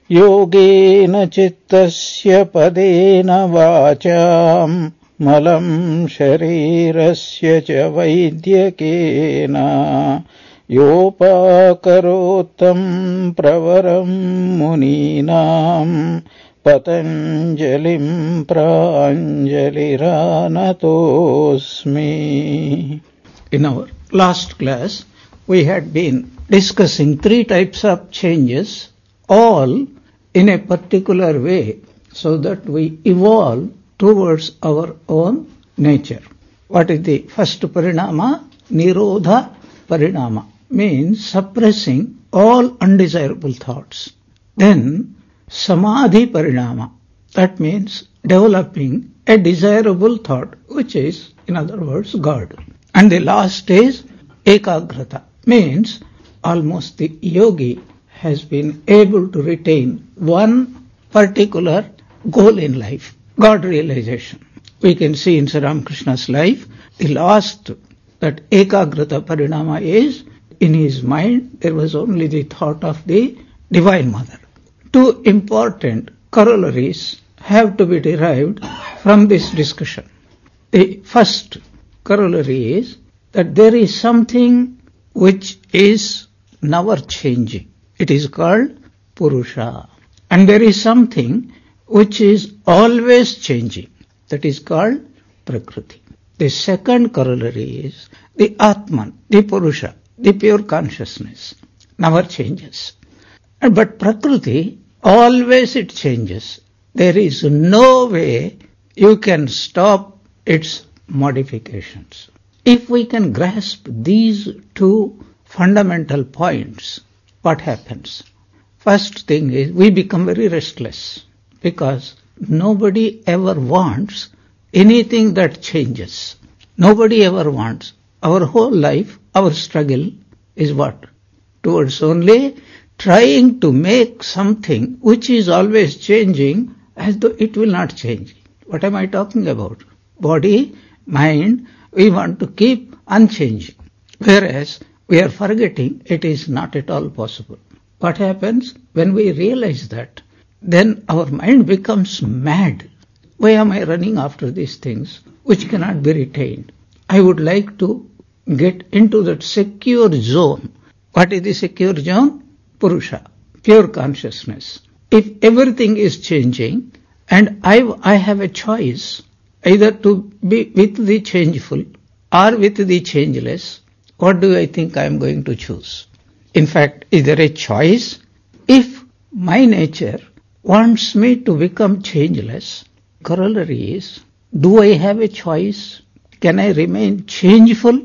योगेन चित्तस्य पदेन वाचां मलं शरीरस्य च वैद्यकेन योपाकरोत्तं प्रवरं मुनीनां पतञ्जलिं प्राञ्जलिरानतोऽस्मि. In our last class, we had been discussing 3 types of changes, all in a particular way, so that we evolve towards our own nature. What is the first parinama? Nirodha parinama, means suppressing all undesirable thoughts. Then samadhi parinama, that means developing a desirable thought, which is, in other words, God. And the last is ekagrata, means almost the yogi has been able to retain one particular goal in life, God realization. We can see in Sri Ramakrishna's life, the last, that ekagrata parinama is, in his mind there was only the thought of the Divine Mother. 2 important corollaries have to be derived from this discussion. The first corollary is that there is something which is never changing. It is called Purusha. And there is something which is always changing. That is called Prakriti. The second corollary is the Atman, the Purusha, the pure consciousness, never changes. But Prakriti, always it changes. There is no way you can stop its modifications. If we can grasp these 2 fundamental points, what happens? First thing is we become very restless, because nobody ever wants anything that changes. Nobody ever wants. Our whole life, our struggle is what? Towards only trying to make something which is always changing as though it will not change. What am I talking about? Body, mind, we want to keep unchanging. Whereas we are forgetting it is not at all possible. What happens when we realize that? Then our mind becomes mad. Why am I running after these things which cannot be retained? I would like to get into that secure zone. What is the secure zone? Purusha, pure consciousness. If everything is changing and I have a choice either to be with the changeful or with the changeless, what do I think I am going to choose? In fact, is there a choice? If my nature wants me to become changeless, corollary is, do I have a choice? Can I remain changeful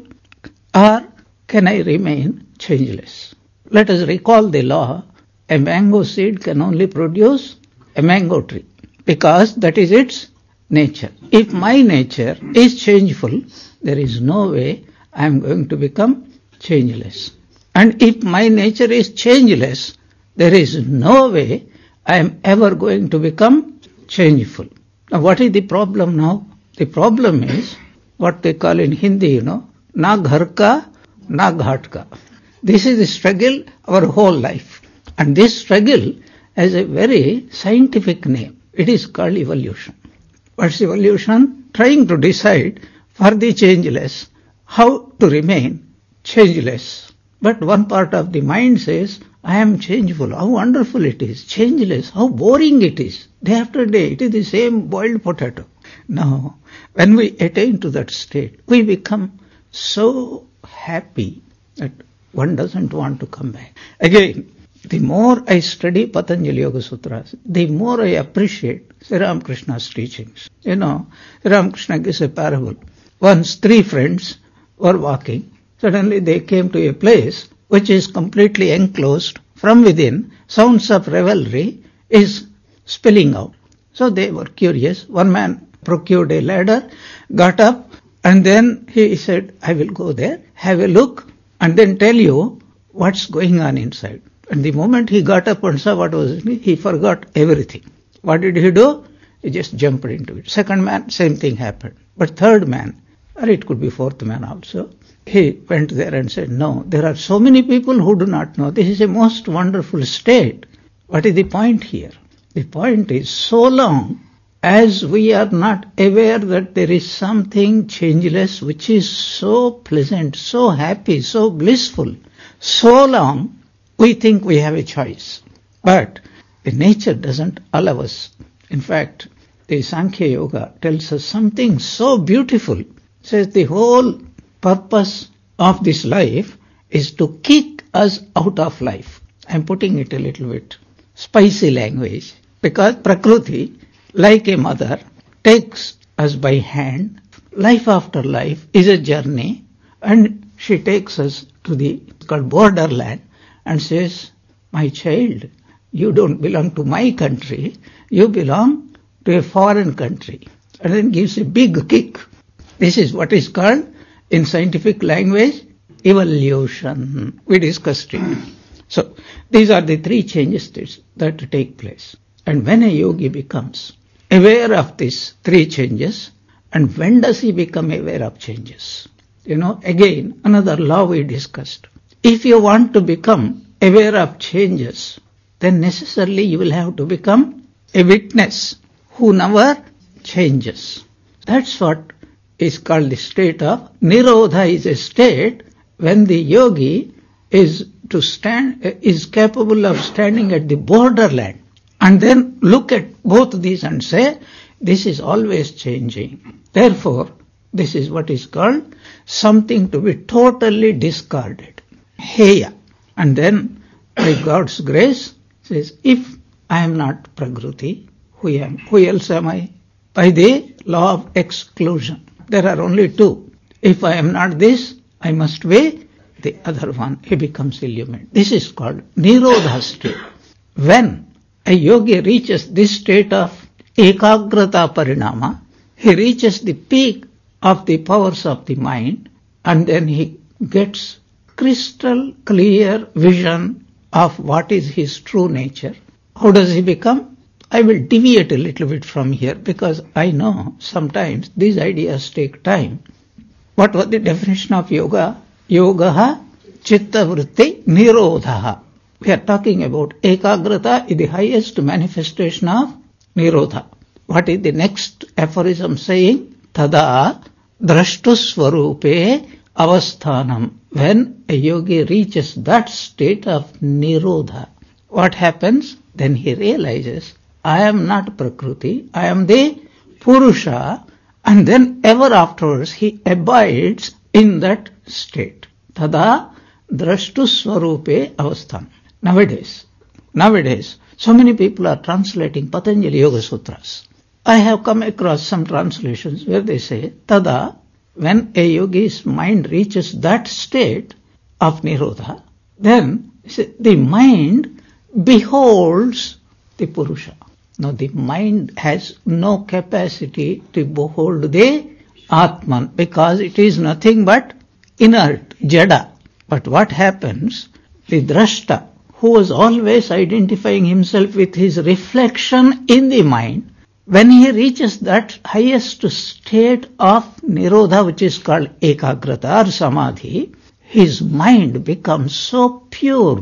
or can I remain changeless? Let us recall the law. A mango seed can only produce a mango tree, because that is its nature. If my nature is changeful, there is no way I am going to become changeless. And if my nature is changeless, there is no way I am ever going to become changeful. Now what is the problem now? The problem is what they call in Hindi, na ghar ka, na ghat ka. This is the struggle our whole life. And this struggle has a very scientific name. It is called evolution. What's evolution? Trying to decide for the changeless how to remain changeless. But one part of the mind says, I am changeful. How wonderful it is. Changeless. How boring it is. Day after day, it is the same boiled potato. Now, when we attain to that state, we become so happy that one doesn't want to come back. Again, the more I study Patanjali Yoga Sutras, the more I appreciate Sri Ramakrishna's teachings. Sri Ramakrishna gives a parable. Once 3 friends were walking. Suddenly they came to a place which is completely enclosed. From within, sounds of revelry is spilling out. So they were curious. One man procured a ladder, got up, and then he said, I will go there, have a look, and then tell you what's going on inside. And the moment he got up and saw what was in it, he forgot everything. What did he do? He just jumped into it. Second man, same thing happened. But third man, or it could be fourth man also, he went there and said, no, there are so many people who do not know. This is a most wonderful state. What is the point here? The point is, so long as we are not aware that there is something changeless which is so pleasant, so happy, so blissful, so long we think we have a choice. But the nature doesn't allow us. In fact, the Sankhya Yoga tells us something so beautiful. It says the whole purpose of this life is to kick us out of life. I'm putting it a little bit spicy language, because Prakriti, like a mother, takes us by hand. Life after life is a journey, and she takes us to the called borderland and says, my child, you don't belong to my country, you belong to a foreign country. And then gives a big kick. This is what is called, in scientific language, evolution. We discussed it. So, these are the three changes that take place. And when a yogi becomes aware of these three changes, and when does he become aware of changes? Again, another law we discussed. If you want to become aware of changes, then necessarily you will have to become a witness who never changes. That's what is called the state of Nirodha. Is a state when the yogi is capable of standing at the borderland and then look at both these and say, this is always changing. Therefore, this is what is called something to be totally discarded. Heya. And then, by God's grace, says, if I am not Prakriti, who else am I? By the law of exclusion. There are only two. If I am not this, I must be the other one. He becomes illumined. This is called Nirodha state. When a yogi reaches this state of Ekagrata Parinama, he reaches the peak of the powers of the mind, and then he gets crystal clear vision of what is his true nature. How does he become? I will deviate a little bit from here, because I know sometimes these ideas take time. What was the definition of yoga? Yogaha chitta vritti nirodha. We are talking about ekagrata is the highest manifestation of nirodha. What is the next aphorism saying? Tada drashtusvarupe avasthanam. When a yogi reaches that state of nirodha, what happens? Then he realizes, I am not Prakriti, I am the Purusha, and then ever afterwards he abides in that state. Tada drashtu swarupe avasthan. Nowadays, so many people are translating Patanjali Yoga Sutras. I have come across some translations where they say, Tada, when a yogi's mind reaches that state of Nirodha, then the mind beholds the Purusha. Now the mind has no capacity to behold the Atman, because it is nothing but inert, jada. But what happens? The drashta, who was always identifying himself with his reflection in the mind, when he reaches that highest state of Nirodha, which is called Ekagrata or Samadhi, his mind becomes so pure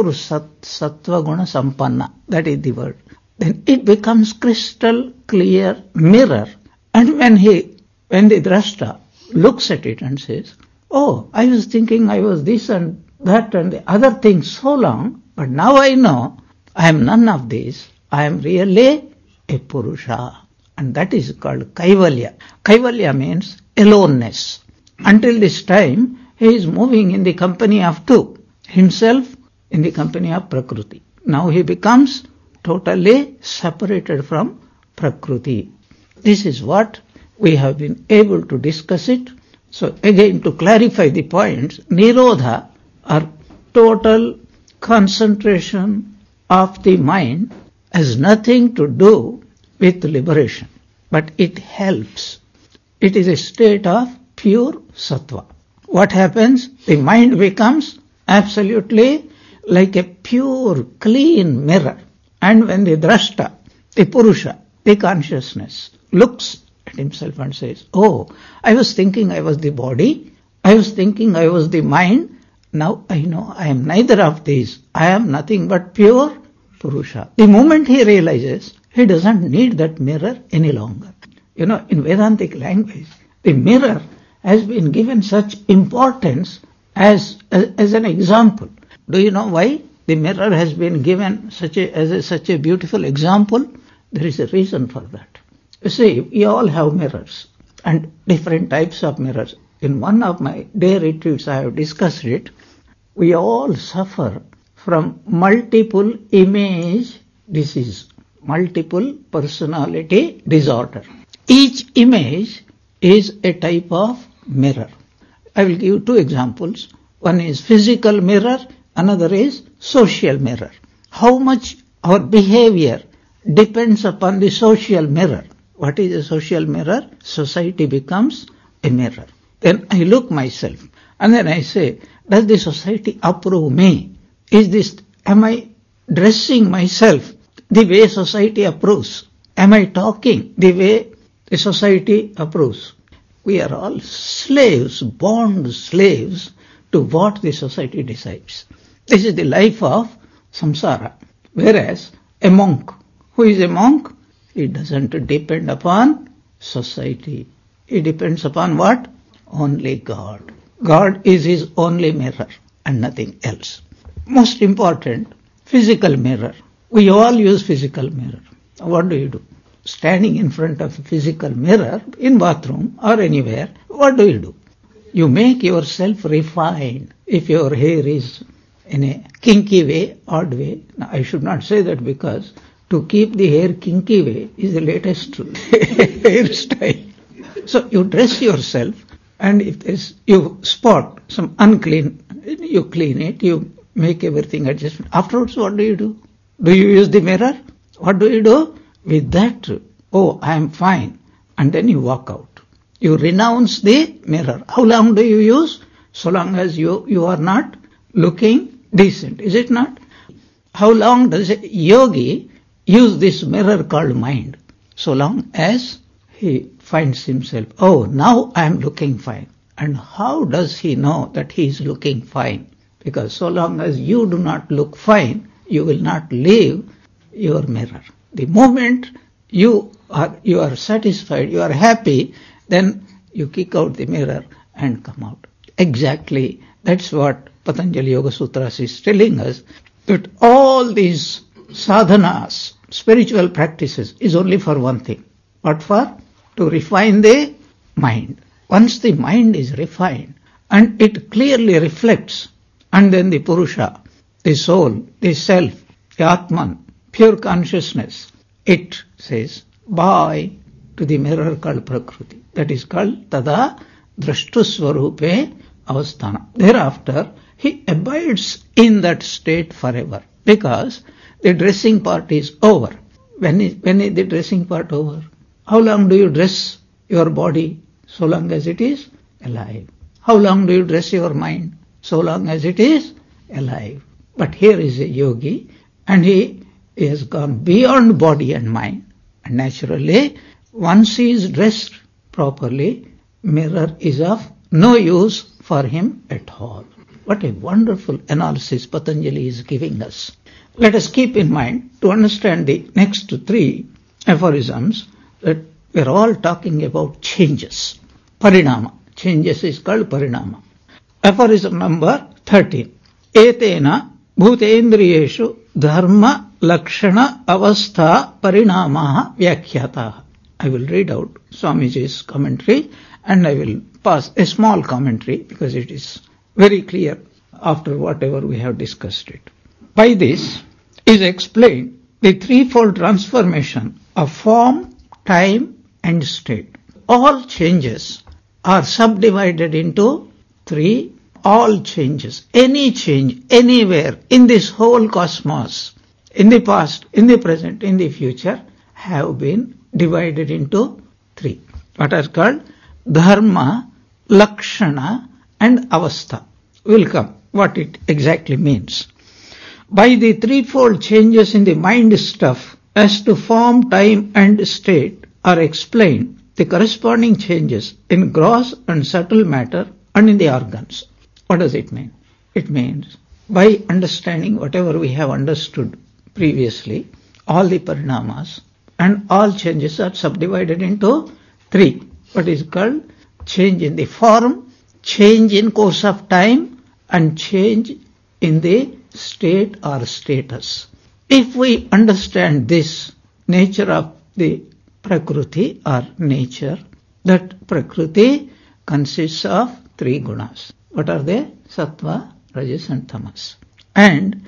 sattva guna sampanna. That is the word. Then it becomes crystal clear mirror. And when the drashta looks at it and says, oh, I was thinking I was this and that and the other thing so long, but now I know I am none of these. I am really a Purusha. And that is called Kaivalya. Kaivalya means aloneness. Until this time, he is moving in the company of two. Himself in the company of Prakriti. Now he becomes totally separated from Prakriti. This is what we have been able to discuss it. So again, to clarify the points, Nirodha or total concentration of the mind has nothing to do with liberation, but it helps. It is a state of pure sattva. What happens? The mind becomes absolutely like a pure, clean mirror. And when the drashta, the Purusha, the consciousness, looks at himself and says, oh, I was thinking I was the body, I was thinking I was the mind, now I know I am neither of these. I am nothing but pure Purusha. The moment he realizes, he doesn't need that mirror any longer. In Vedantic language, the mirror has been given such importance as an example. Do you know why the mirror has been given such a beautiful example? There is a reason for that. You see, we all have mirrors and different types of mirrors. In one of my day retreats, I have discussed it. We all suffer from multiple image disease, multiple personality disorder. Each image is a type of mirror. I will give you two examples. One is physical mirror, another is social mirror. How much our behavior depends upon the social mirror. What is a social mirror? Society becomes a mirror. Then I look myself and then I say, does the society approve me? Am I dressing myself the way society approves? Am I talking the way the society approves? We are all slaves, bond slaves to what the society decides. This is the life of samsara. Whereas a monk, who is a monk? He doesn't depend upon society. He depends upon what? Only God. God is his only mirror and nothing else. Most important, physical mirror. We all use physical mirror. What do? Standing in front of a physical mirror in bathroom or anywhere, what do? You make yourself refined. If your hair is in a kinky way, odd way, now I should not say that because to keep the hair kinky way is the latest hairstyle. So you dress yourself, and if you spot some unclean, you clean it, you make everything adjustment. Afterwards, what do? Do you use the mirror? What do? With that, oh, I am fine. And then you walk out. You renounce the mirror. How long do you use? So long as you are not looking decent, is it not? How long does a yogi use this mirror called mind? So long as he finds himself, oh, now I am looking fine. And how does he know that he is looking fine? Because so long as you do not look fine, you will not leave your mirror. The moment you are satisfied, you are happy, then you kick out the mirror and come out. Exactly, that's what Patanjali Yoga Sutras is telling us, that all these sadhanas, spiritual practices, is only for one thing. What for? To refine the mind. Once the mind is refined and it clearly reflects, and then the Purusha, the soul, the self, the Atman, pure consciousness, it says bye to the mirror called Prakriti. That is called Tada Drashtusvarupe Avasthana. Thereafter, he abides in that state forever, because the dressing part is over. When is the dressing part over? How long do you dress your body? So long as it is alive. How long do you dress your mind? So long as it is alive. But here is a yogi, and he has gone beyond body and mind. And naturally, once he is dressed properly, mirror is of no use for him at all. What a wonderful analysis Patanjali is giving us. Let us keep in mind, to understand the next three aphorisms, that we are all talking about changes. Parinama. Changes is called parinama. Aphorism number 13. Etena bhutendriyeshu dharma lakshana avastha parinamaha vyakhyataha. I will read out Swamiji's commentary, and I will pass a small commentary because it is very clear after whatever we have discussed it. By this is explained the threefold transformation of form, time and state. All changes are subdivided into three. All changes, any change, anywhere in this whole cosmos, in the past, in the present, in the future, have been divided into three. What are called dharma, lakshana and avastha. Will come what it exactly means. By the threefold changes in the mind stuff as to form, time and state are explained the corresponding changes in gross and subtle matter and in the organs. What does it mean? It means by understanding whatever we have understood previously, all the parinamas, and all changes are subdivided into three. What is called change in the form, change in course of time, and change in the state or status. If we understand this nature of the Prakriti or nature, that Prakriti consists of three gunas. What are they? Sattva, Rajas and Tamas. And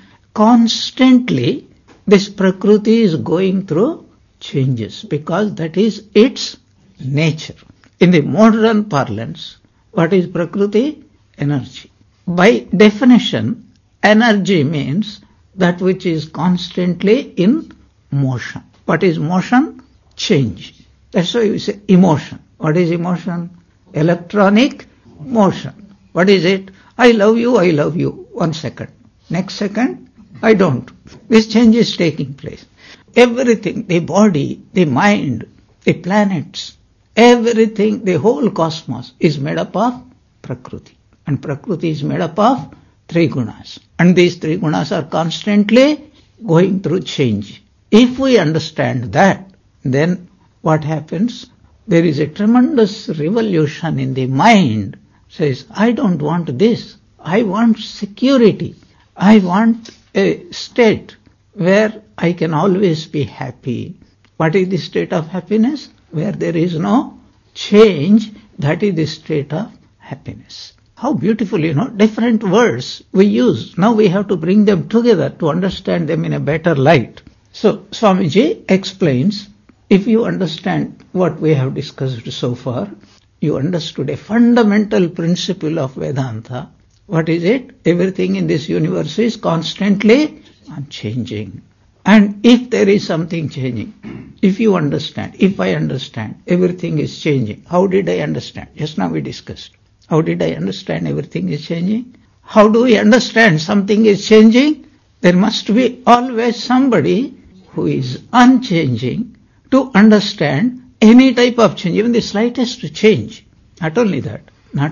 constantly this Prakriti is going through changes because that is its nature. In the modern parlance, what is Prakriti? Energy. By definition, energy means that which is constantly in motion. What is motion? Change. That's why we say emotion. What is emotion? Electronic motion. What is it? I love you, I love you. 1 second. Next second, I don't. This change is taking place. Everything, the body, the mind, the planets, everything, the whole cosmos is made up of Prakriti. And Prakriti is made up of three gunas. And these three gunas are constantly going through change. If we understand that, then what happens? There is a tremendous revolution in the mind. Says, I don't want this. I want security. I want a state where I can always be happy. What is the state of happiness? Where there is no change, that is the state of happiness. How beautiful, different words we use. Now we have to bring them together to understand them in a better light. So Swamiji explains, if you understand what we have discussed so far, you understood a fundamental principle of Vedanta. What is it? Everything in this universe is constantly changing. And if there is something changing, if you understand, if I understand, everything is changing. How did I understand? Just now we discussed. How did I understand everything is changing? How do we understand something is changing? There must be always somebody who is unchanging to understand any type of change, even the slightest change. Not only that,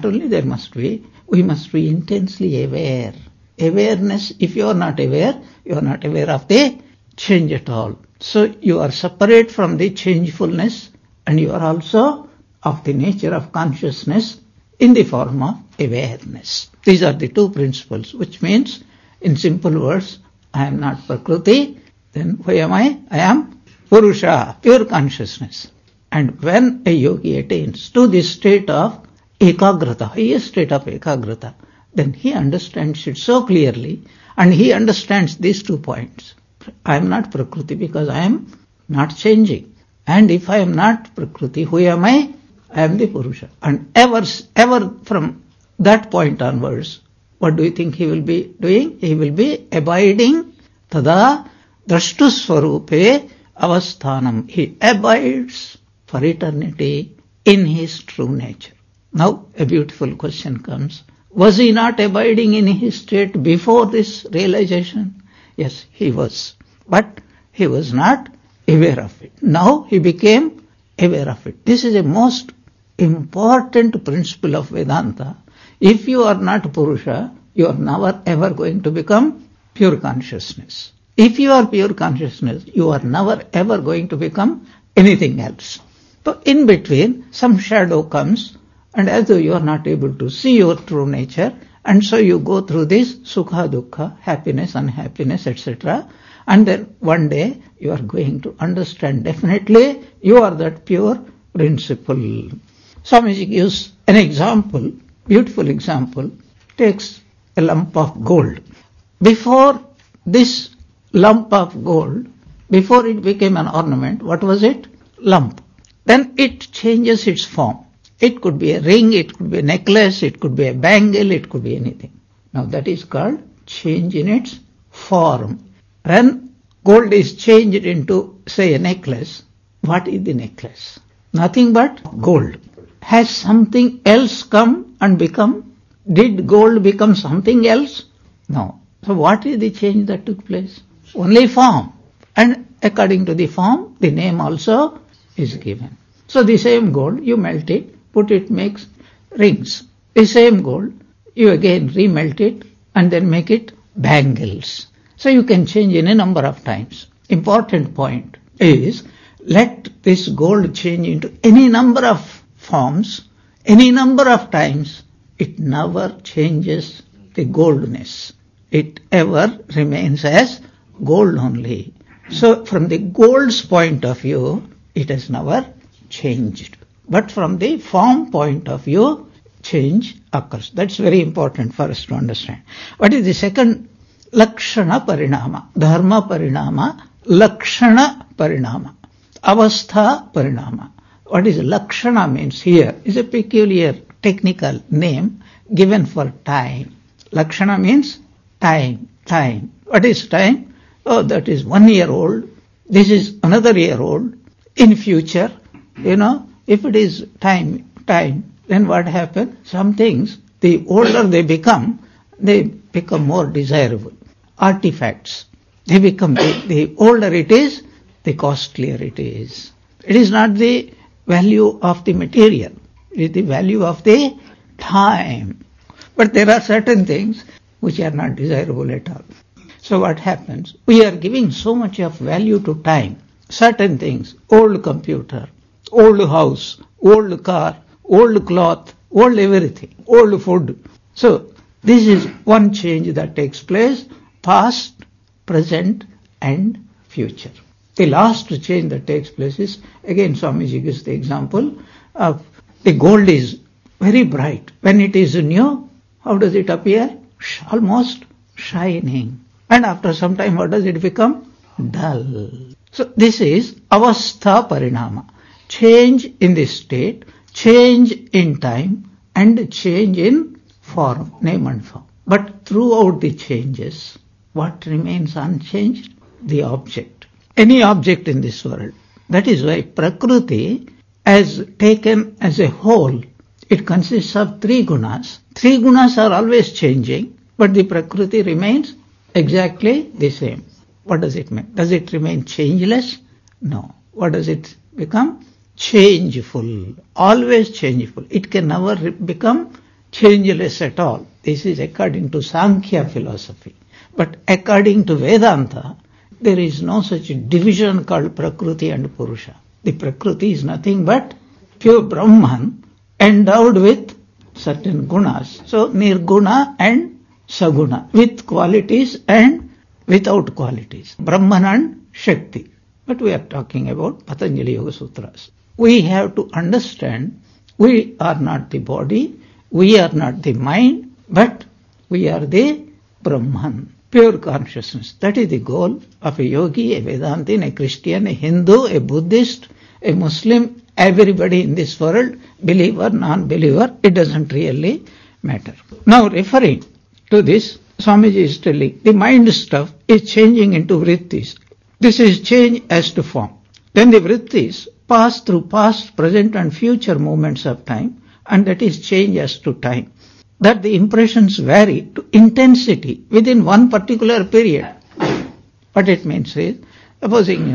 we must be intensely aware. Awareness, if you are not aware of the change at all. So you are separate from the changefulness and you are also of the nature of consciousness in the form of awareness. These are the two principles, which means, in simple words, I am not Prakriti, then who am I? I am Purusha, pure consciousness. And when a yogi attains to this state of ekagrata, highest state of ekagrata, then he understands it so clearly, and he understands these 2 points. I am not Prakriti because I am not changing. And if I am not Prakriti, who am I? I am the Purusha. And ever from that point onwards, what do you think he will be doing? He will be abiding tada drashtu swarupe avasthanam. He abides for eternity in his true nature. Now a beautiful question comes. Was he not abiding in his state before this realization? Yes, he was. But he was not aware of it. Now he became aware of it. This is a most important principle of Vedanta. If you are not Purusha, you are never ever going to become pure consciousness. If you are pure consciousness, you are never ever going to become anything else. So in between, some shadow comes, and as though you are not able to see your true nature, and so you go through this sukha, dukkha, happiness, unhappiness, etc. And then one day you are going to understand definitely you are that pure principle. Swamiji gives an example, beautiful example, takes a lump of gold. Before this lump of gold, before it became an ornament, what was it? Lump. Then it changes its form. It could be a ring, it could be a necklace, it could be a bangle, it could be anything. Now that is called change in its form. When gold is changed into, say, a necklace, what is the necklace? Nothing but gold. Has something else come and become? Did gold become something else? No. So what is the change that took place? Only form. And according to the form, the name also is given. So the same gold, you melt it, put it, makes rings. The same gold, you again remelt it and then make it bangles. So you can change any number of times. Important point is, let this gold change into any number of forms, any number of times, it never changes the goldness. It ever remains as gold only. So from the gold's point of view, it has never changed. But from the form point of view, change occurs. That's very important for us to understand. What is the second? Lakshana parinama. Dharma parinama, lakshana parinama. Avastha parinama. What is lakshana means here is a peculiar technical name given for time. Lakshana means time. What is time? Oh, that is 1 year old. This is another year old. In future, if it is time, then what happens? Some things, the older they become more desirable. Artifacts. They become, the older it is, the costlier it is. It is not the value of the material. It is the value of the time. But there are certain things which are not desirable at all. So what happens? We are giving so much of value to time. Certain things, old computer, old house, old car, old cloth, old everything, old food. So this is one change that takes place, past, present and future. The last change that takes place is, again Swamiji gives the example of the gold is very bright. When it is new, how does it appear? Almost shining. And after some time, what does it become? Dull. So this is avastha parinama. Change in the state, change in time, and change in form, name and form. But throughout the changes, what remains unchanged? The object. Any object in this world. That is why Prakriti, as taken as a whole, it consists of 3 gunas. 3 gunas are always changing, but the Prakriti remains exactly the same. What does it mean? Does it remain changeless? No. What does it become? Changeful. Always changeful. It can never become changeless at all. This is according to Sankhya philosophy. But according to Vedanta, there is no such division called Prakriti and Purusha. The Prakriti is nothing but pure Brahman endowed with certain gunas. So Nirguna and Saguna, with qualities and without qualities. Brahman and Shakti. But we are talking about Patanjali Yoga Sutras. We have to understand we are not the body, we are not the mind, but we are the Brahman, pure consciousness. That is the goal of a yogi, a Vedantin, a Christian, a Hindu, a Buddhist, a Muslim, everybody in this world, believer, non-believer, it doesn't really matter. Now referring to this, Swamiji is telling the mind stuff is changing into vrittis. This is change as to form. Then the vrittis pass through past, present and future moments of time, and that is change as to time. That the impressions vary to intensity within one particular period. What it means is, supposing,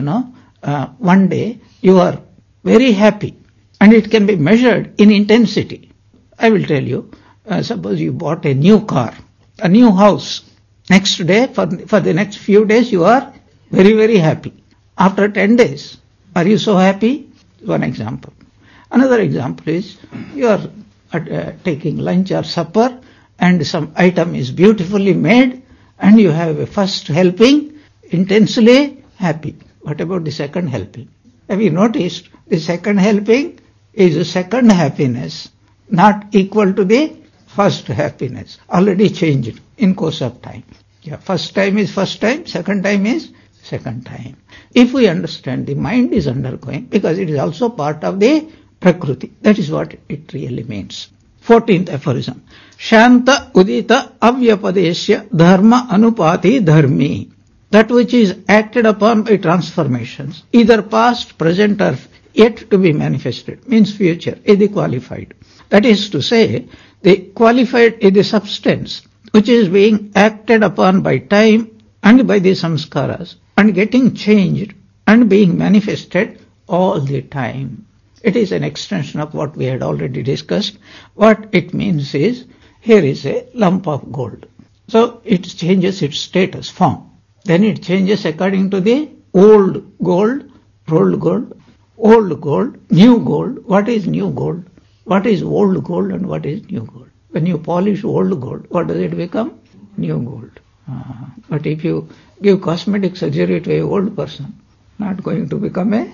one day you are very happy and it can be measured in intensity. I will tell you, suppose you bought a new car, a new house. Next day, for the next few days, you are very, very happy. After 10 days, are you so happy? One example. Another example is, you are taking lunch or supper and some item is beautifully made and you have a first helping, intensely happy. What about the second helping? Have you noticed the second helping is a second happiness, not equal to the first happiness, already changed in course of time. Yeah, first time is first time, second time is second time. If we understand the mind is undergoing, because it is also part of the Prakriti, that is what it really means. 14th aphorism. Shanta udita avyapadesya dharma anupati dharmi. That which is acted upon by transformations, either past, present or yet to be manifested, means future, is the qualified. That is to say, the qualified is the substance which is being acted upon by time and by the samskaras and getting changed and being manifested all the time. It is an extension of what we had already discussed. What it means is, here is a lump of gold. So it changes its status, form. Then it changes according to the old gold, rolled gold, old gold, new gold. What is new gold? What is old gold and what is new gold? When you polish old gold, what does it become? New gold. But if you give cosmetic surgery to an old person, not going to become a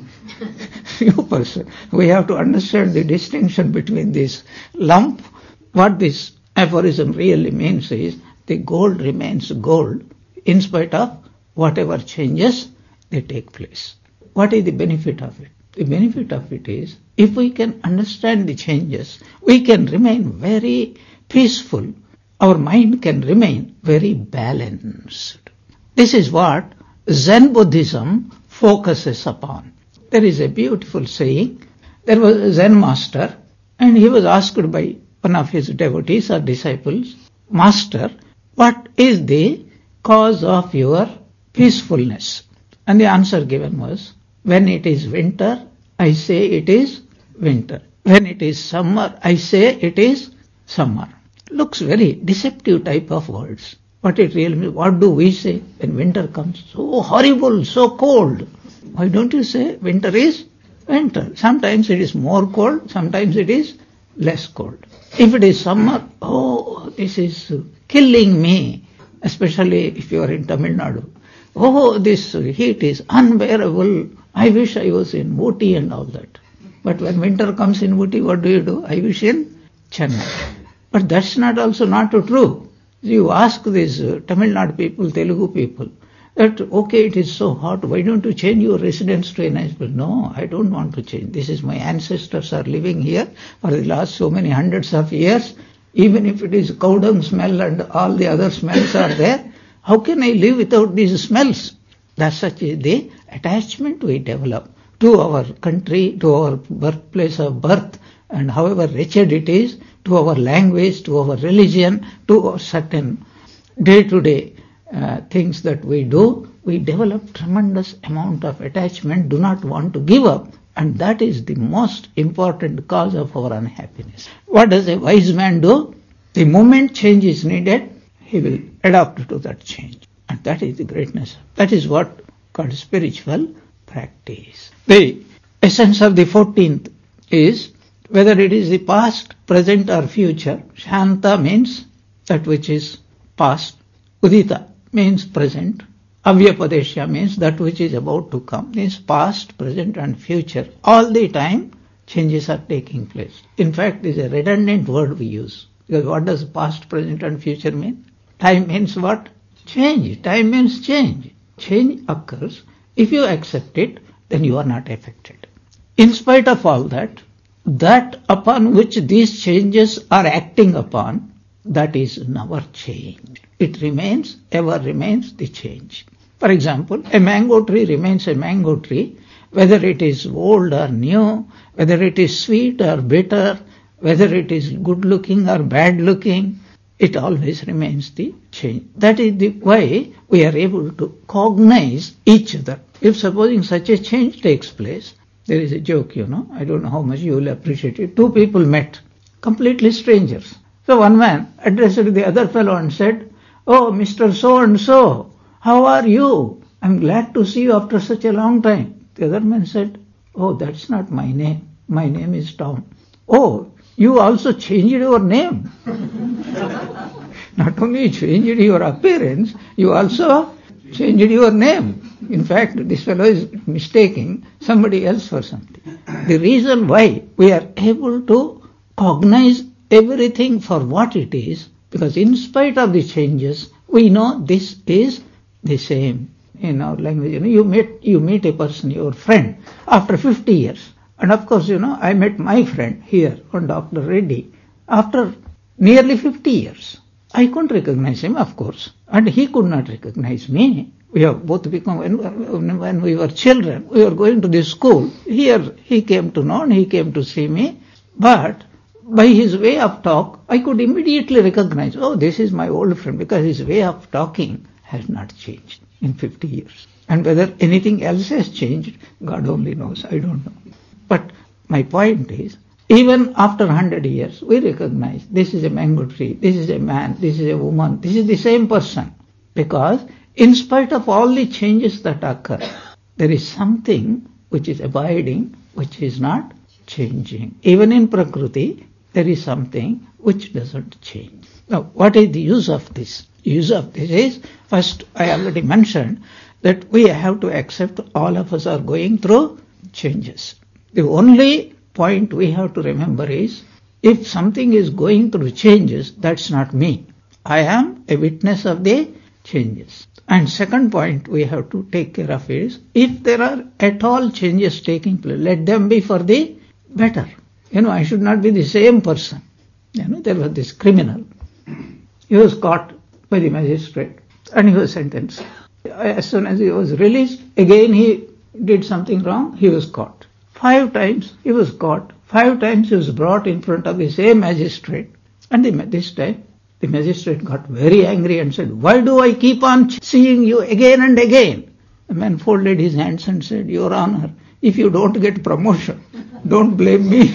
new person. We have to understand the distinction between this lump. What this aphorism really means is the gold remains gold in spite of whatever changes they take place. What is the benefit of it? The benefit of it is, if we can understand the changes, we can remain very peaceful. Our mind can remain very balanced. This is what Zen Buddhism focuses upon. There is a beautiful saying. There was a Zen master, and he was asked by one of his devotees or disciples, Master, what is the cause of your peacefulness? And the answer given was, when it is winter, I say it is winter. When it is summer, I say it is summer. Looks very deceptive type of words. What it really means, what do we say when winter comes? So horrible, so cold. Why don't you say winter is winter? Sometimes it is more cold, sometimes it is less cold. If it is summer, oh, this is killing me, especially if you are in Tamil Nadu. Oh, this heat is unbearable. I wish I was in Ooty and all that. But when winter comes in Ooty, what do? I wish in Chennai. But that's not also not true. You ask these Tamil Nadu people, Telugu people, that, okay, it is so hot, why don't you change your residence to a nice place? No, I don't want to change. This is my ancestors are living here for the last so many hundreds of years. Even if it is cow dung smell and all the other smells are there, how can I live without these smells? That's such the attachment we develop to our country, to our birthplace of birth, and however wretched it is, to our language, to our religion, to certain day-to-day things that we do, we develop tremendous amount of attachment, do not want to give up, and that is the most important cause of our unhappiness. What does a wise man do? The moment change is needed, he will adapt to that change. And that is the greatness. That is what called spiritual practice. The essence of the 14th is whether it is the past, present or future. Shanta means that which is past. Udita means present. Avyapadesha means that which is about to come. Means past, present and future. All the time changes are taking place. In fact, it is a redundant word we use. Because what does past, present and future mean? Time means what? Change. Time means change. Change occurs. If you accept it, then you are not affected. In spite of all that, that upon which these changes are acting upon, that is never changed. It remains, ever remains the change. For example, a mango tree remains a mango tree, whether it is old or new, whether it is sweet or bitter, whether it is good looking or bad looking, it always remains the change. That is the way we are able to cognize each other. If supposing such a change takes place, there is a joke, I don't know how much you will appreciate it. Two people met, completely strangers. So one man addressed the other fellow and said, "Oh, Mr. So-and-so, how are you? I'm glad to see you after such a long time." The other man said, "Oh, that's not my name. My name is Tom." "Oh, you also changed your name." Not only changed your appearance, you also changed your name. In fact, this fellow is mistaking somebody else for something. The reason why we are able to cognize everything for what it is, because in spite of the changes, we know this is the same. In our language, you meet a person, your friend, after 50 years. And of course, I met my friend here on Dr. Reddy after nearly 50 years. I couldn't recognize him, of course, and he could not recognize me. We have both become, when we were children, we were going to this school. Here he came to know and he came to see me. But by his way of talk, I could immediately recognize, oh, this is my old friend, because his way of talking has not changed in 50 years. And whether anything else has changed, God only knows, I don't know. But my point is, even after 100 years, we recognize this is a mango tree, this is a man, this is a woman, this is the same person. Because in spite of all the changes that occur, there is something which is abiding, which is not changing. Even in Prakriti, there is something which doesn't change. Now, what is the use of this? The use of this is, first, I already mentioned that we have to accept all of us are going through changes. The only point we have to remember is, if something is going through changes, that's not me. I am a witness of the changes. And second point we have to take care of is, if there are at all changes taking place, let them be for the better. I should not be the same person. There was this criminal. He was caught by the magistrate and he was sentenced. As soon as he was released, again he did something wrong, he was caught. 5 times he was caught. 5 times he was brought in front of the same magistrate. And this time, the magistrate got very angry and said, "Why do I keep on seeing you again and again?" The man folded his hands and said, "Your Honor, if you don't get promotion, don't blame me.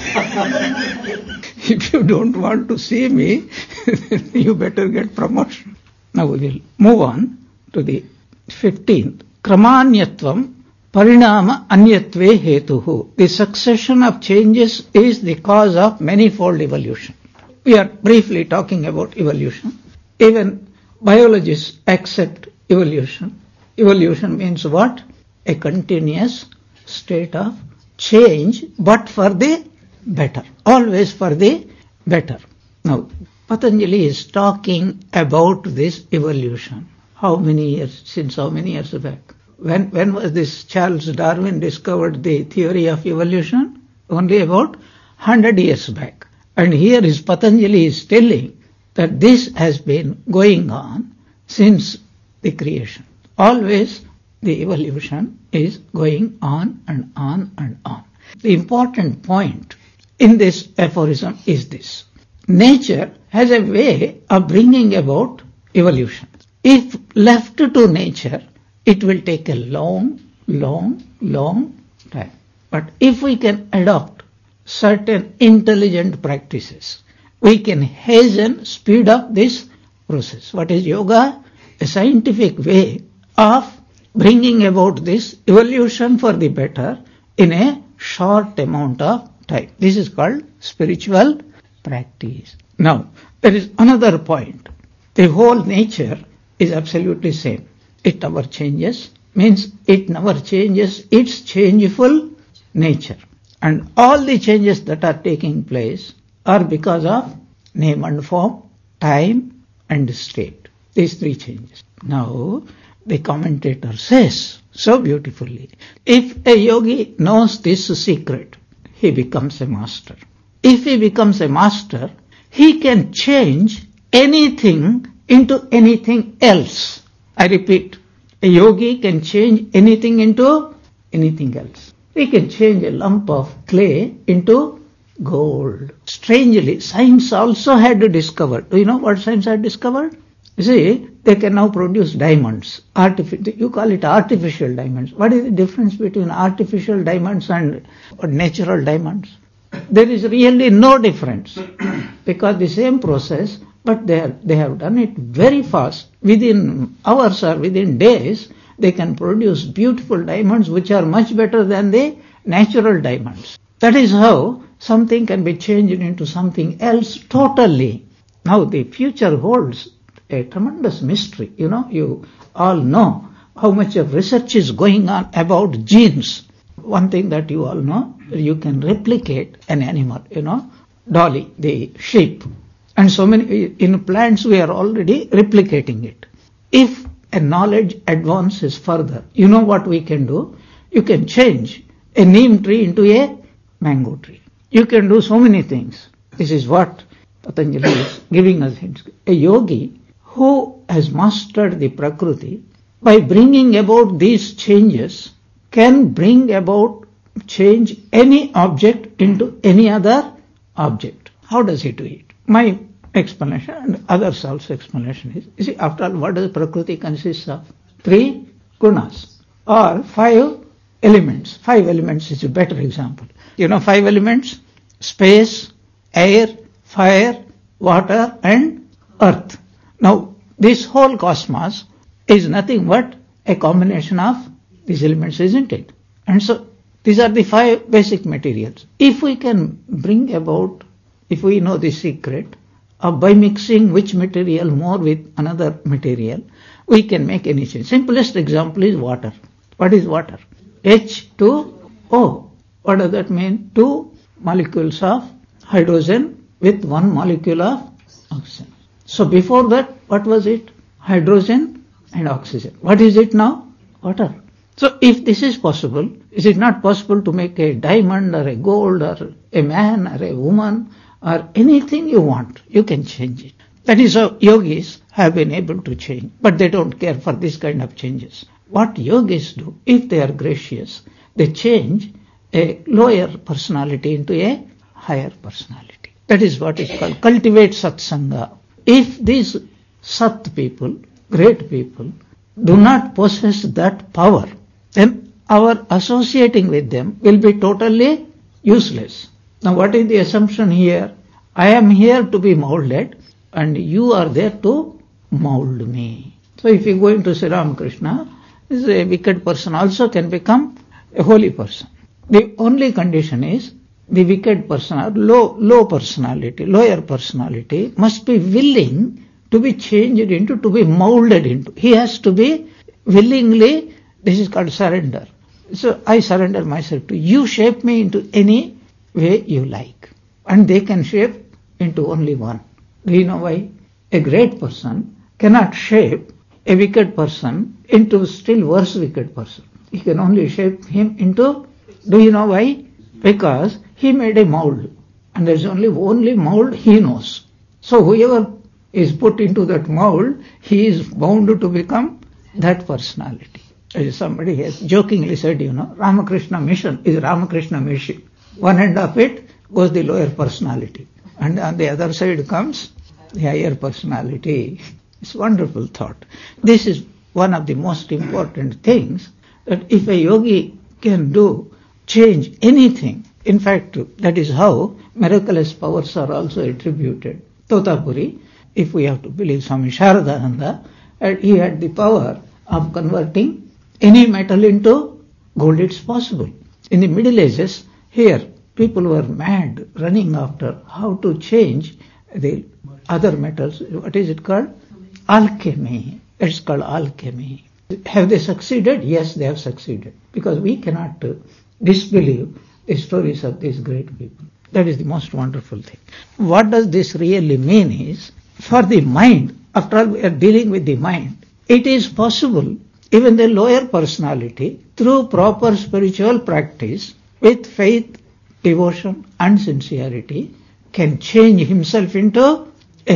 If you don't want to see me, you better get promotion." Now we will move on to the 15th. Kramanyatvam parinama anyatve hetuhu. The succession of changes is the cause of manifold evolution. We are briefly talking about evolution. Even biologists accept evolution. Evolution means what? A continuous state of change, but for the better. Always for the better. Now, Patanjali is talking about this evolution. How many years? Since how many years back? When was this Charles Darwin discovered the theory of evolution? Only about 100 years back. And here is Patanjali is telling that this has been going on since the creation. Always the evolution is going on and on and on. The important point in this aphorism is this. Nature has a way of bringing about evolution. If left to nature, it will take a long time. But if we can adopt certain intelligent practices, we can hasten, speed up this process. What is yoga? A scientific way of bringing about this evolution for the better in a short amount of time. This is called spiritual practice. Now, there is another point. The whole nature is absolutely same. It never changes, means it never changes its changeful nature. And all the changes that are taking place are because of name and form, time and state. These 3 changes. Now, the commentator says so beautifully, if a yogi knows this secret, he becomes a master. If he becomes a master, he can change anything into anything else. I repeat, a yogi can change anything into anything else. He can change a lump of clay into gold. Strangely, science also had discovered. Do you know what science had discovered? You see, they can now produce diamonds. You call it artificial diamonds. What is the difference between artificial diamonds and natural diamonds? There is really no difference because the same process, but they have done it very fast. Within hours or within days, they can produce beautiful diamonds which are much better than the natural diamonds. That is how something can be changed into something else totally. Now the future holds a tremendous mystery. You all know how much of research is going on about genes. One thing that you all know, you can replicate an animal, Dolly, the sheep. And so many, in plants we are already replicating it. If a knowledge advances further, you know what we can do? You can change a neem tree into a mango tree. You can do so many things. This is what Patanjali is giving us hints. A yogi who has mastered the Prakriti, by bringing about these changes, can bring about change any object into any other object. How does he do it? My explanation and others also explanation is, you see, after all, what does Prakriti consist of? 3 gunas or 5 elements. 5 elements is a better example. 5 elements: space, air, fire, water and earth. Now, this whole cosmos is nothing but a combination of these elements, isn't it? And so these are the 5 basic materials. If we can bring about, if we know the secret of by mixing which material more with another material, we can make any change. Simplest example is water. What is water? H2O. What does that mean? 2 molecules of hydrogen with 1 molecule of oxygen. So before that, what was it? Hydrogen and oxygen. What is it now? Water. So if this is possible, is it not possible to make a diamond or a gold or a man or a woman or anything you want? You can change it. That is how yogis have been able to change. But they don't care for this kind of changes. What yogis do, if they are gracious, they change a lower personality into a higher personality. That is what is called cultivate satsanga. If these sat people, great people, do not possess that power, then our associating with them will be totally useless. Now what is the assumption here? I am here to be molded and you are there to mold me. So if you go into Sri Ramakrishna, this a wicked person also can become a holy person. The only condition is the wicked person or low personality, lower personality must be willing to be changed into, to be molded into. He has to be willingly, this is called surrender. So I surrender myself to you, shape me into any way you like. And they can shape into only one. Do you know why? A great person cannot shape a wicked person into still worse wicked person. He can only shape him into, do you know why? Because he made a mold. And there's only mold he knows. So whoever is put into that mold, he is bound to become that personality. As somebody has jokingly said, Ramakrishna mission is Ramakrishna machine. One end of it goes the lower personality. And on the other side comes the higher personality. It's a wonderful thought. This is one of the most important things, that if a yogi can do, change anything. In fact, that is how miraculous powers are also attributed. Totapuri, if we have to believe Swami Sharadananda, he had the power of converting any metal into gold. It's possible. In the Middle Ages, here, people were mad, running after how to change the other metals. What is it called? Alchemy. It's called alchemy. Have they succeeded? Yes, they have succeeded. Because we cannot disbelieve the stories of these great people. That is the most wonderful thing. What does this really mean is, for the mind, after all we are dealing with the mind, it is possible, even the lower personality, through proper spiritual practice, with faith, devotion and sincerity, can change himself into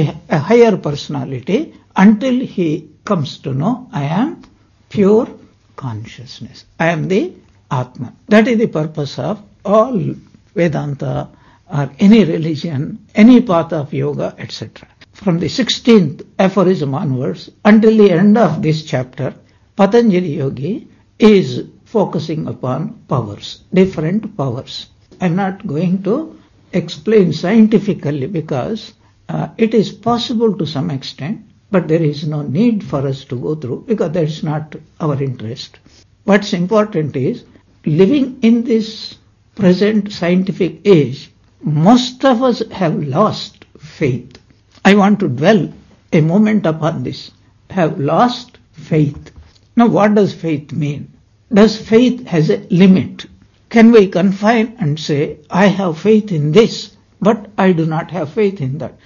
a higher personality until he comes to know, I am pure consciousness. I am the Atman. That is the purpose of all Vedanta or any religion, any path of yoga, etc. From the 16th aphorism onwards until the end of this chapter, Patanjali Yogi is focusing upon powers, different powers. I'm not going to explain scientifically because it is possible to some extent, but there is no need for us to go through because that is not our interest. What's important is, living in this present scientific age, most of us have lost faith. I want to dwell a moment upon this. Have lost faith. Now what does faith mean? Does faith has a limit? Can we confine and say, I have faith in this, but I do not have faith in that?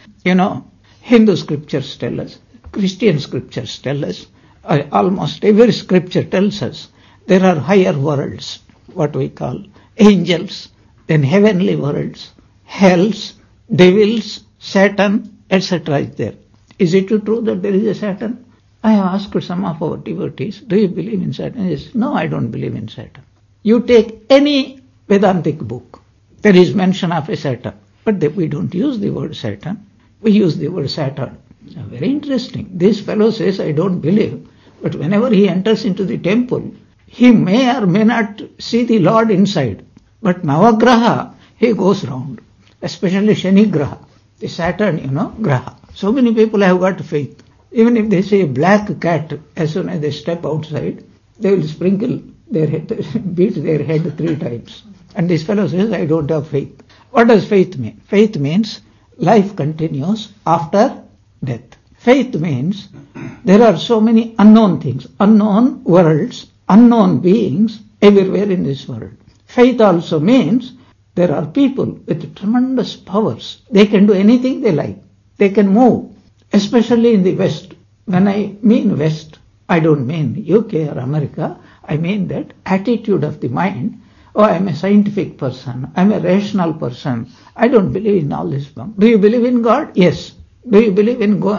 Hindu scriptures tell us, Christian scriptures tell us, almost every scripture tells us, there are higher worlds, what we call angels, then heavenly worlds, hells, devils, Saturn, etc. is there. Is it true that there is a Saturn? I have asked some of our devotees, do you believe in Saturn? Yes. No, I don't believe in Saturn. You take any Vedantic book, there is mention of a Saturn, but we don't use the word Saturn, we use the word Saturn. Very interesting. This fellow says, I don't believe, but whenever he enters into the temple, he may or may not see the Lord inside, but Navagraha, he goes round, especially Shani Graha, the Saturn, Graha. So many people have got faith. Even if they see a black cat, as soon as they step outside, they will sprinkle their head, beat their head 3 times. And this fellow says, I don't have faith. What does faith mean? Faith means life continues after death. Faith means there are so many unknown things, unknown worlds, unknown beings everywhere in this world. Faith also means there are people with tremendous powers. They can do anything they like. They can move, especially in the West. When I mean West, I don't mean UK or America. I mean that attitude of the mind. Oh, I'm a scientific person. I'm a rational person. I don't believe in all this. Do you believe in God? Yes. Do you believe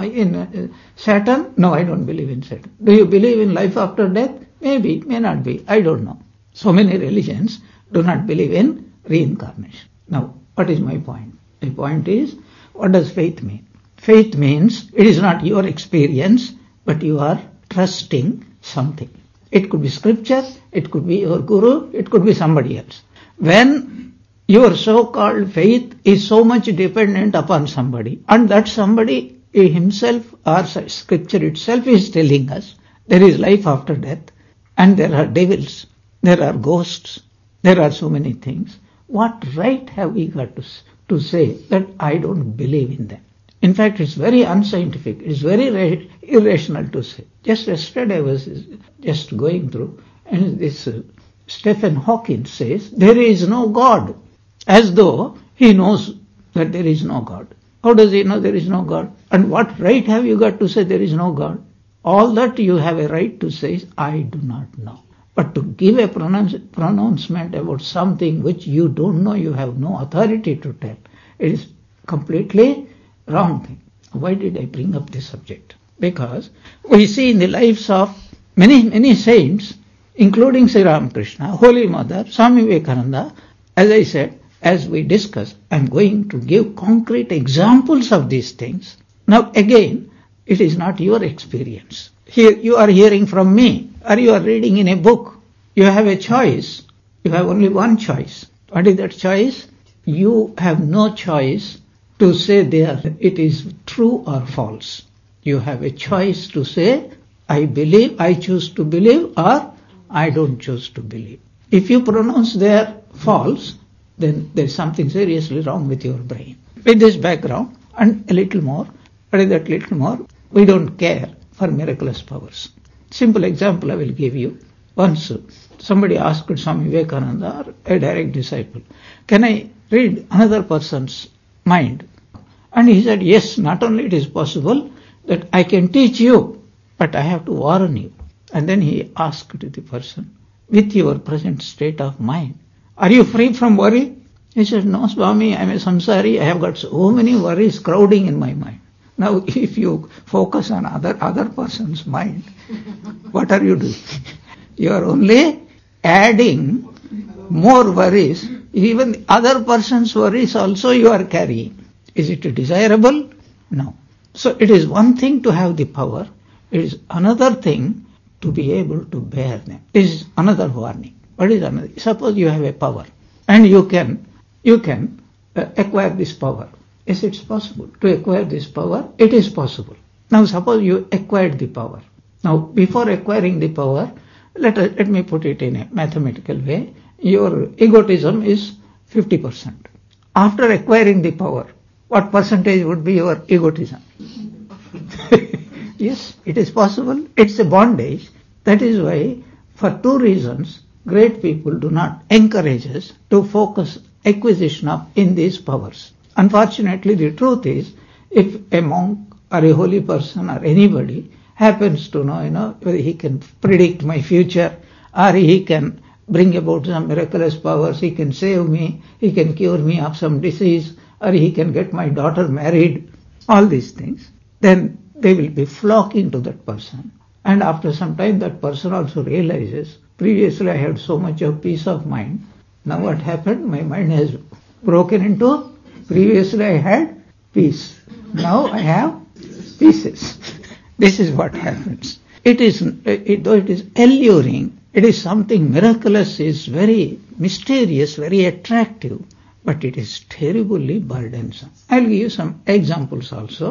in Saturn? No, I don't believe in Saturn. Do you believe in life after death? Maybe, may not be. I don't know. So many religions do not believe in reincarnation. Now, what is my point? My point is, what does faith mean? Faith means it is not your experience, but you are trusting something. It could be scripture, it could be your guru, it could be somebody else. When your so-called faith is so much dependent upon somebody, and that somebody himself or scripture itself is telling us there is life after death, and there are devils, there are ghosts, there are so many things. What right have we got to say that I don't believe in them? In fact, it's very unscientific. It's very irrational to say. Just yesterday I was just going through, and this Stephen Hawking says, there is no God, as though he knows that there is no God. How does he know there is no God? And what right have you got to say there is no God? All that you have a right to say is, I do not know. But to give a pronouncement about something which you don't know, you have no authority to tell, it is completely wrong thing. Why did I bring up this subject? Because we see in the lives of many saints, including Sri Ramakrishna, Holy Mother, Swami Vivekananda, as I said, as we discussed, I am going to give concrete examples of these things. Now again, it is not your experience. Here you are hearing from me, or you are reading in a book. You have a choice. You have only one choice. What is that choice? You have no choice to say there it is true or false. You have a choice to say, I believe, I choose to believe, or I don't choose to believe. If you pronounce there false, then there is something seriously wrong with your brain. With this background, and a little more, what is that little more? We don't care for miraculous powers. Simple example I will give you. Once somebody asked Swami Vivekananda, or a direct disciple, can I read another person's mind? And he said, yes, not only it is possible that I can teach you, but I have to warn you. And then he asked the person, with your present state of mind, are you free from worry? He said, no, Swami, I am a samsari. I have got so many worries crowding in my mind. Now, if you focus on other person's mind, what are you doing? You are only adding more worries. Even the other person's worries also you are carrying. Is it desirable? No. So it is one thing to have the power. It is another thing to be able to bear them. This is another warning. What is another? Suppose you have a power and you can acquire this power. Yes, it's possible. To acquire this power, it is possible. Now suppose you acquired the power. Now before acquiring the power, let me put it in a mathematical way. Your egotism is 50%. After acquiring the power, what percentage would be your egotism? Yes, it is possible. It's a bondage. That is why, for 2 reasons, great people do not encourage us to focus acquisition of in these powers. Unfortunately, the truth is, if a monk or a holy person or anybody happens to know, whether he can predict my future or he can bring about some miraculous powers, he can save me, he can cure me of some disease, or he can get my daughter married, all these things, then they will be flocking to that person. And after some time, that person also realizes, previously I had so much of peace of mind. Now what happened? My mind has broken into, previously I had peace. Now I have pieces. This is what happens. Though it is alluring, it is something miraculous, is very mysterious, very attractive, but it is terribly burdensome. I'll give you some examples also.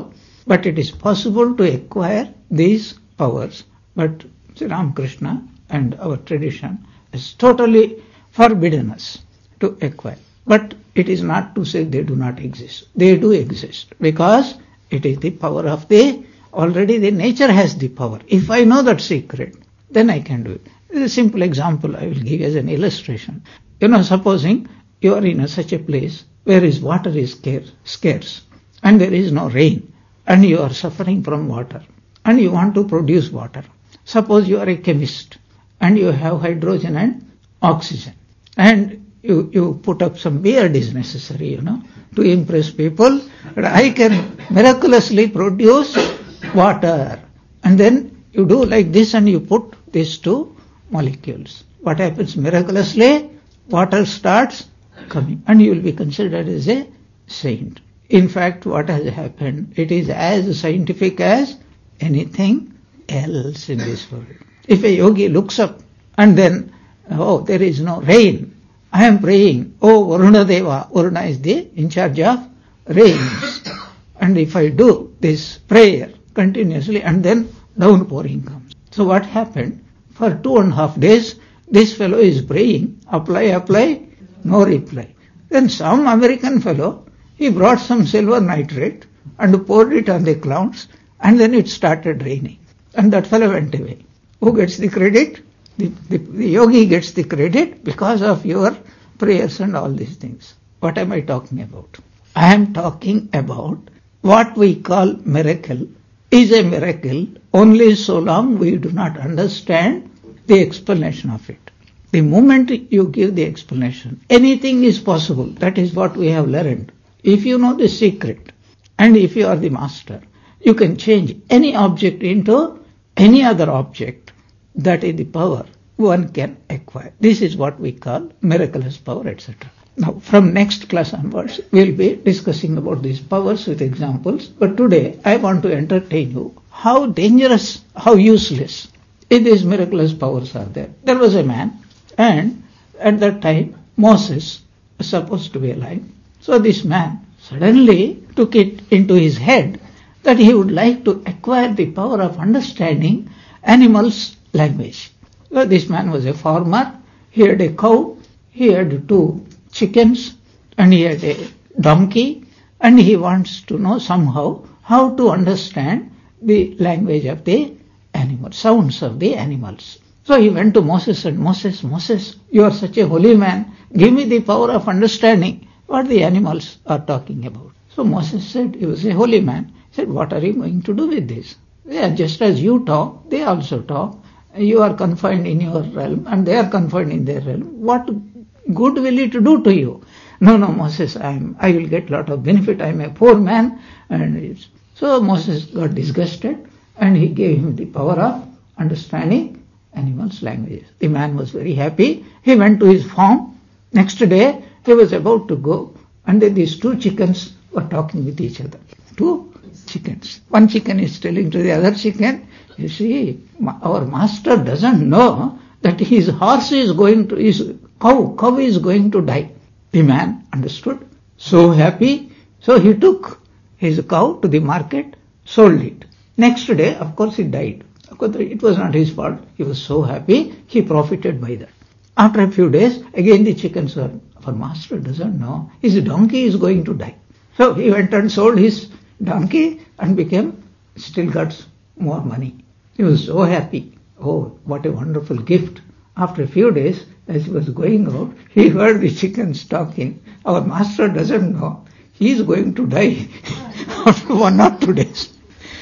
But it is possible to acquire these powers. But Sri Ramakrishna and our tradition has totally forbidden us to acquire. But it is not to say they do not exist. They do exist because it is the power of already the nature has the power. If I know that secret, then I can do it. This is a simple example I will give as an illustration. Supposing you are in such a place where water is scarce and there is no rain and you are suffering from water and you want to produce water. Suppose you are a chemist and you have hydrogen and oxygen and you put up some beard is necessary, to impress people. I can miraculously produce water. And then you do like this and you put these two molecules. What happens miraculously? Water starts coming and you will be considered as a saint. In fact, what has happened, it is as scientific as anything else in this world. If a yogi looks up and then, there is no rain, I am praying, Varuna Deva, Varuna is in charge of rains. And if I do this prayer continuously and then downpouring comes. So what happened? For 2.5 days, this fellow is praying, apply, no reply. Then some American fellow, he brought some silver nitrate and poured it on the clouds and then it started raining. And that fellow went away. Who gets the credit? The yogi gets the credit because of your prayers and all these things. What am I talking about? I am talking about what we call miracle is a miracle only so long we do not understand the explanation of it. The moment you give the explanation, anything is possible. That is what we have learned. If you know the secret and if you are the master, you can change any object into any other object. That is the power one can acquire. This is what we call miraculous power, etc. Now, from next class onwards, we will be discussing about these powers with examples. But today, I want to entertain you how dangerous, how useless these miraculous powers are there. There was a man, and at that time, Moses was supposed to be alive. So this man suddenly took it into his head that he would like to acquire the power of understanding animals' language. So this man was a farmer, he had a cow, he had 2 chickens, and he had a donkey, and he wants to know somehow how to understand the language of the animals, sounds of the animals. So he went to Moses and Moses, you are such a holy man, give me the power of understanding what the animals are talking about. So Moses said, he was a holy man, he said, what are you going to do with this? Yeah, just as you talk, they also talk. You are confined in your realm and they are confined in their realm. What good will it do to you? No, Moses, I will get lot of benefit. I am a poor man. And so Moses got disgusted and he gave him the power of understanding animals' languages. The man was very happy. He went to his farm. Next day, he was about to go and then these 2 chickens were talking with each other. 2 chickens. One chicken is telling to the other chicken, you see, our master doesn't know that his horse is going to, his cow is going to die. The man understood, so happy, so he took his cow to the market, sold it. Next day, of course, it died. Of course, it was not his fault. He was so happy, he profited by that. After a few days, again the chickens were, our master doesn't know, his donkey is going to die. So he went and sold his donkey and still got more money. He was so happy. Oh, what a wonderful gift. After a few days, as he was going out, he heard the chickens talking. Our master doesn't know. He is going to die after 1 or 2 days.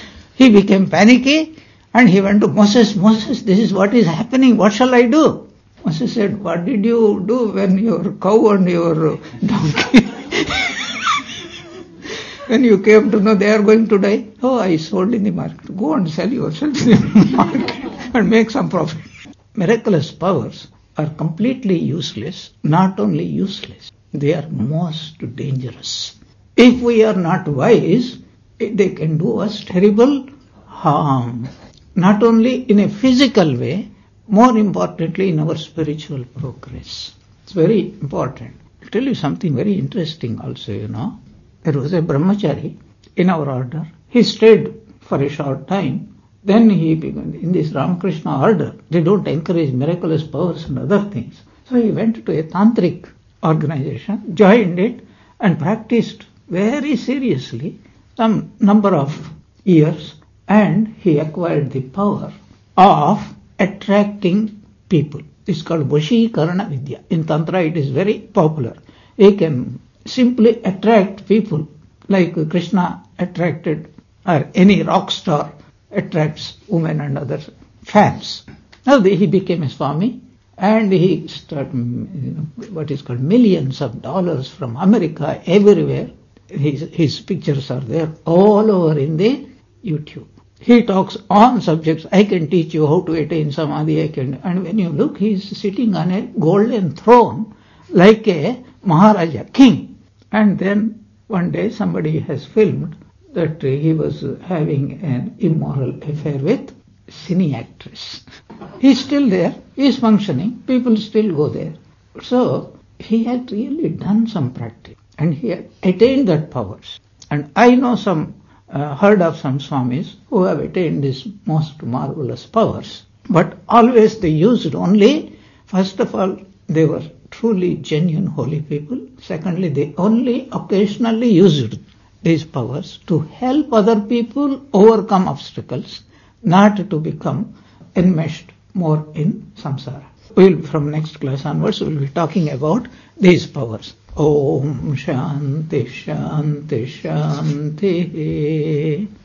He became panicky and he went to Moses, this is what is happening. What shall I do? Moses said, what did you do when your cow and your donkey when you came to know they are going to die? Oh, I sold in the market. Go and sell yourself in the market and make some profit. Miraculous powers are completely useless. Not only useless, they are most dangerous. If we are not wise, they can do us terrible harm. Not only in a physical way, more importantly in our spiritual progress. It's very important. I'll tell you something very interesting also, There was a brahmachari in our order. He stayed for a short time. Then he began in this Ramakrishna order. They don't encourage miraculous powers and other things. So he went to a tantric organization, joined it, and practiced very seriously some number of years, and he acquired the power of attracting people. It's called Vashikarana Vidya. In Tantra it is very popular. He can simply attract people like Krishna attracted, or any rock star attracts women and other fans. Now he became a Swami, and he started what is called millions of dollars from America, everywhere. His pictures are there all over in the YouTube. He talks on subjects. I can teach you how to attain samadhi. And when you look, he is sitting on a golden throne like a Maharaja, king. And then one day somebody has filmed that he was having an immoral affair with cine actress. He's still there, he's functioning, people still go there. So he had really done some practice and he had attained that powers. And I know heard of some Swamis who have attained these most marvelous powers. But always they used only, first of all, they were truly genuine holy people. Secondly, they only occasionally used these powers to help other people overcome obstacles, not to become enmeshed more in samsara. From next class onwards, we'll be talking about these powers. Om Shanti Shanti Shanti.